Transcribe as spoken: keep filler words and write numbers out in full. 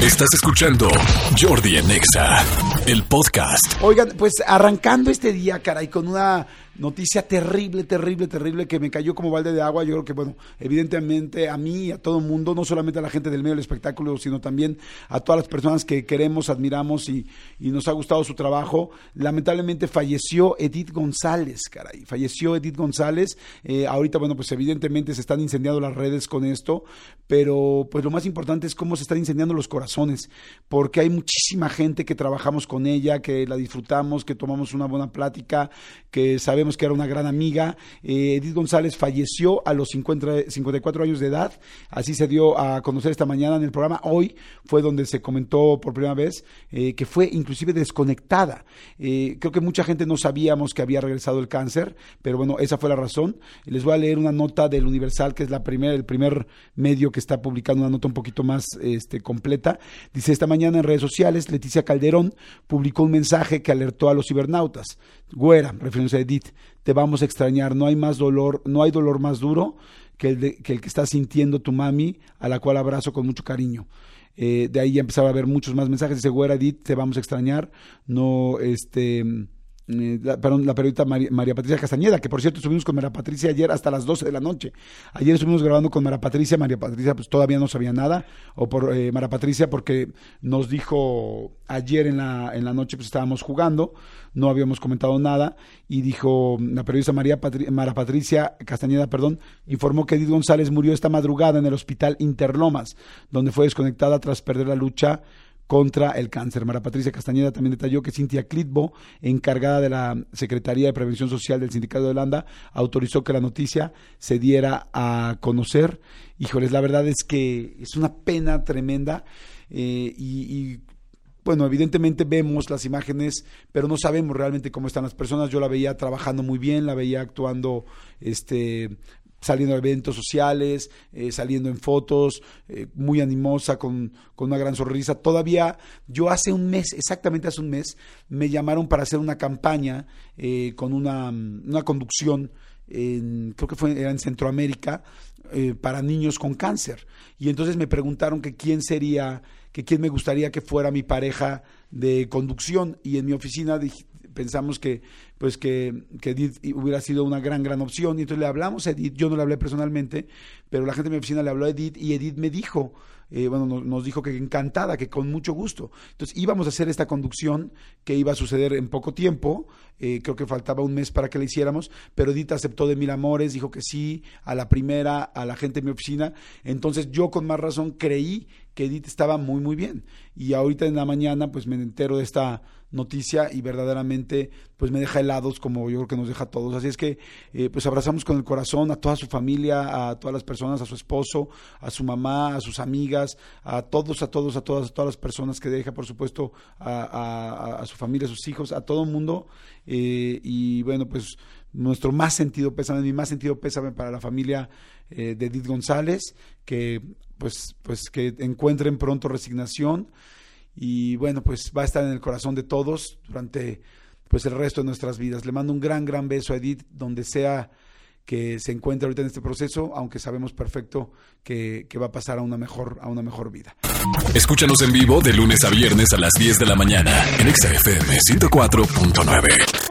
Estás escuchando Jordi en Exa, el podcast. Oigan, pues arrancando este día, caray, con una noticia terrible, terrible, terrible que me cayó como balde de agua. Yo creo que, bueno, evidentemente a mí y a todo el mundo, no solamente a la gente del medio del espectáculo, sino también a todas las personas que queremos, admiramos y, y nos ha gustado su trabajo. Lamentablemente falleció Edith González, caray, falleció Edith González. Eh, ahorita, bueno, pues evidentemente se están incendiando las redes con esto, pero pues lo más importante es cómo se están incendiando los corazones, porque hay muchísima gente que trabajamos con ella, que la disfrutamos, que tomamos una buena plática, que sabemos que era una gran amiga. eh, Edith González falleció a los cincuenta, cincuenta y cuatro años de edad, así se dio a conocer esta mañana en el programa. Hoy fue donde se comentó por primera vez eh, que fue inclusive desconectada. Eh, creo que mucha gente no sabíamos que había regresado el cáncer, pero bueno, esa fue la razón. Les voy a leer una nota del Universal, que es la primer, el primer medio que está publicando una nota un poquito más este, completa. Dice: esta mañana en redes sociales, Leticia Calderón publicó un mensaje que alertó a los cibernautas. Güera, refiriéndose a Edith, te vamos a extrañar, no hay más dolor, no hay dolor más duro que el, de, que el que está sintiendo tu mami, a la cual abrazo con mucho cariño. Eh, de ahí ya empezaba a haber muchos más mensajes. Dice: güera, Edith, te vamos a extrañar, no, este... Eh, la, perdón, la periodista María, María Patricia Castañeda, que por cierto estuvimos con María Patricia ayer hasta las doce de la noche. Ayer estuvimos grabando con María Patricia. María Patricia pues todavía no sabía nada, o por eh, María Patricia, porque nos dijo ayer en la, en la noche, pues estábamos jugando, no habíamos comentado nada, y dijo la periodista María, Patri, María Patricia Castañeda, perdón, informó que Edith González murió esta madrugada en el hospital Interlomas, donde fue desconectada tras perder la lucha contra el cáncer. María Patricia Castañeda también detalló que Cintia Clitbo, encargada de la Secretaría de Prevención Social del Sindicato de Holanda, autorizó que la noticia se diera a conocer. Híjoles, la verdad es que es una pena tremenda, eh, y, y bueno, evidentemente vemos las imágenes, pero no sabemos realmente cómo están las personas. Yo la veía trabajando muy bien, la veía actuando, este... saliendo a eventos sociales, eh, saliendo en fotos, eh, muy animosa, con, con una gran sonrisa. Todavía, yo hace un mes, exactamente hace un mes, me llamaron para hacer una campaña eh, con una, una conducción, en, creo que fue era en Centroamérica, eh, para niños con cáncer. Y entonces me preguntaron que quién sería, que quién me gustaría que fuera mi pareja de conducción. Y en mi oficina dije, pensamos que pues que, que Edith hubiera sido una gran, gran opción, y entonces le hablamos a Edith. Yo no le hablé personalmente, pero la gente de mi oficina le habló a Edith, y Edith me dijo, eh, bueno, nos, nos dijo que encantada, que con mucho gusto. Entonces íbamos a hacer esta conducción que iba a suceder en poco tiempo, eh, creo que faltaba un mes para que la hiciéramos, pero Edith aceptó de mil amores, dijo que sí, a la primera, a la gente de mi oficina. Entonces yo con más razón creí que Edith estaba muy, muy bien. Y ahorita en la mañana pues me entero de esta noticia y verdaderamente pues me deja helados, como yo creo que nos deja a todos. Así es que eh, pues abrazamos con el corazón a toda su familia, a todas las personas, a su esposo, a su mamá, a sus amigas, a todos, a todos, a todas, a todas las personas que deja, por supuesto, a, a, a su familia, a sus hijos, a todo el mundo. Eh, y bueno, pues nuestro más sentido pésame, mi más sentido pésame para la familia eh, de Edith González, que pues, pues que encuentren pronto resignación, y bueno, pues va a estar en el corazón de todos durante pues el resto de nuestras vidas. Le mando un gran, gran beso a Edith, donde sea que se encuentre ahorita en este proceso, aunque sabemos perfecto que, que va a pasar a una mejor, a una mejor vida. Escúchanos en vivo de lunes a viernes a las diez de la mañana en Exa F M ciento cuatro punto nueve.